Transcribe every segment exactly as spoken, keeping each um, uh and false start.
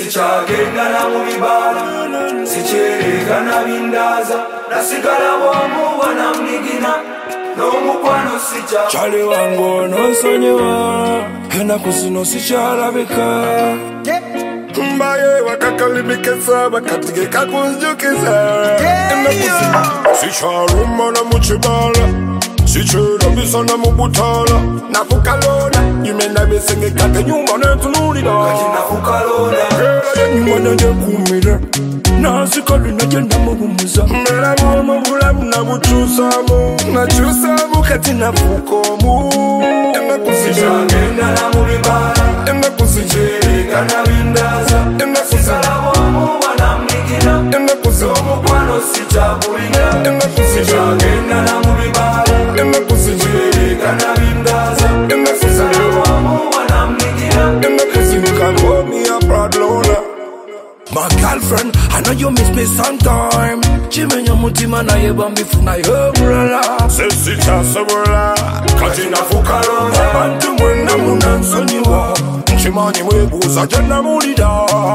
sikyagenda na mu bibala sikyerekana bindaza nasigala bwomu wanamnigina n'omukwano sikya Chali wangu nosonyewa ennaku zino sikyalabika mbaye wakakalimikisa bakategeka kunjukiza ennaku zino sikyalumana mu kibala sikyerabisa na mu butaala nakukalonda nyumenda besengeka tenyumba nentunulira kati nakukalonda era nyumba nenjekumira nasikali najenda mubumuza mbera bwomu bulamu nabukyusamu nakyusamu kati nafuukaomu ennaku sikyagenda na mu bibala ennaku sikyerekana bindaza nasigala bwomu wanamnigina ennaku n'omukwano sikyagulina sikyagenda na mu bibala ennaku sikyerekana bindaza nasigala bwomu wanamnigina ennaku call me a proud loner. My girlfriend, I know you miss me sometime. Chimenya mutima na yeba mbifuna yobrala Sesi chasobula katina fukalonda Bantu mwena munansonyiwa Nchimani mwebuza jana mulida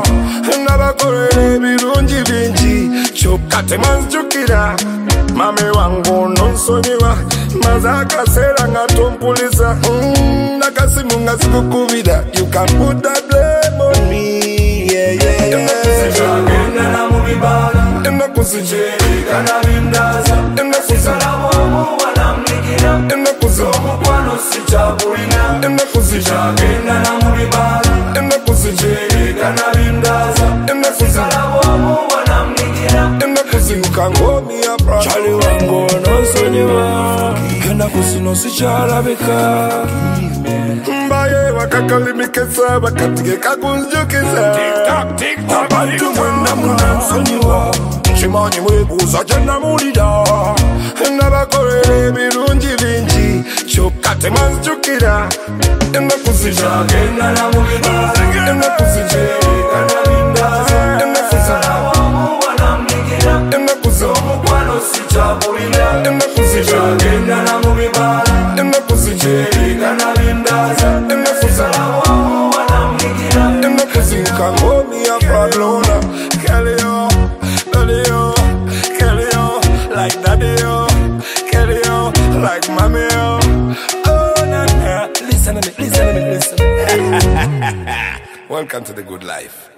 Nabakorele birungi bingi Chokate manjukira Mame wangu nonsonyiwa Mazaka sera nga tompuliza mm, Nakasimu nga sikukubida You can put that blame on me Yeah, yeah, yeah sikyagenda na mu bibala Ennaku sikyerekana bindaza nasigala bwomu wanamnigina n'omukwano sikyagulina sikyagenda na mu bibala sikyerekana bindaza nasigala bwomu wanamnigina Chali wangu nosonyiwa ennaku zino sikyalabika mbaye wakakalimikisa bakategeka kunjukiza abantu mwena munansonyiwa nkimanyi mwebuuza jana mulida nabakolera ebirungi bingi kyokka temanzijukira ennaku sikyagenda na mu bibala ennaku sikyerekana bindaza nasigala bwomu wanamnigina n'omukwano sikyagulina sikyagenda na mu bibala sikyerekana bindaza nasigala bwomu wanamnigina call me a proud loner. Kelly, yo, daddy, yo, Kelly, yo, like daddy, yo, Kelly, yo, like mommy, yo. Oh, nah, nah. Listen to me, listen to me, listen. Welcome to the good life.